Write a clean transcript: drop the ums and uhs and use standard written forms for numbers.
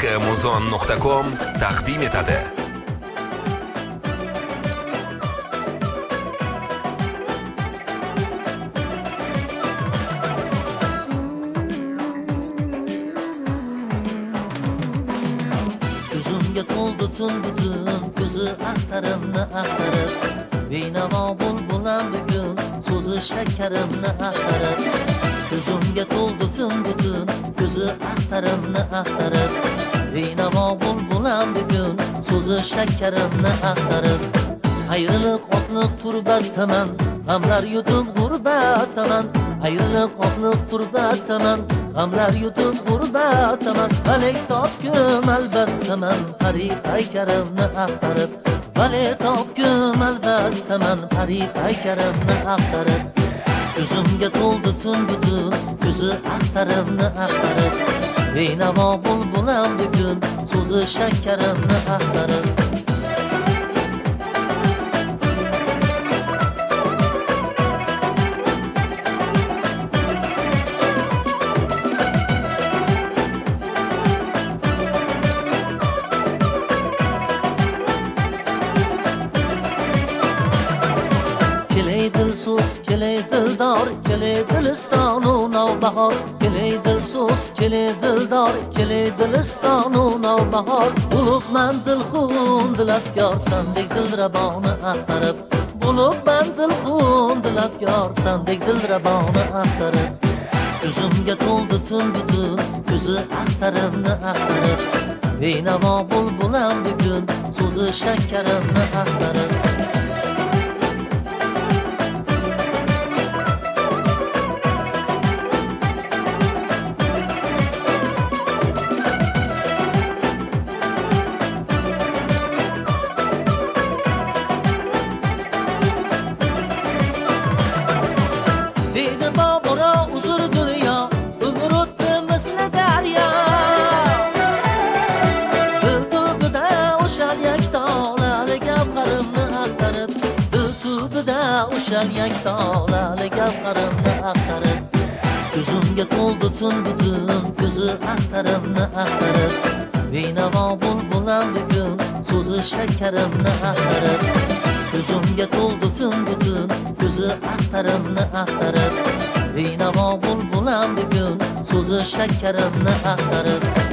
muzon.com taqdim etadi. Ko'zimga to'ldi tun butun, ko'zi axtarimni axtarib, beynavo bulbulam bugun, so'zi shakarimni axtarib. Ko'zimga to'ldi tun butun, ko'zi axtarimni axtarib, beynavo bulbulam bugun, so'zi shakarimni axtarib. Ayriliq otliq turbataman, g'amlar yutib g'urbataman. Ayriliq otliq turbataman, g'amlar yutib g'urbataman. Valik topgum albattaman, Farid Aykarimni axtarib. Valik topgum albattaman, Farid Aykarimni axtarib. Ko'zimga to'ldi tun butun, ko'zi axtarimni axtarib, beynavo bulbulam bugun, so'zi shakarimni axtarib. Dilso'z kelay dildor, kelay dilistonu navbahor. Kelay dilso'z kelay dildor, kelay dilistonu navbahor. Bo'libman dilxun dilafkor, sandek dilraboni axtarib. Bo'libman dilxun dilafkor, sandek dilraboni axtarib. Ko'zimga to'ldi tun butun, ko'zi axtarimni axtarib, beynavo bulbulam bugun, so'zi shakarimni axtarib. Deydi bobora uzr dunyo, umr o'tdi misli daryo. Dil tubida o'shal yaktolali gavharimni axtarib, dil tubida o'shal yaktolali gavharimni axtarib. Ko'zimga to'ldi tun butun, ko'zi axtarimni axtarib, beynavo bulbulam bugun, so'zi shakarimni axtarib. Ko'zimga to'ldi tun butun, ko'zi axtarimni axtarib, beynavo bulbulam bugun, so'zi shakarimni axtarib.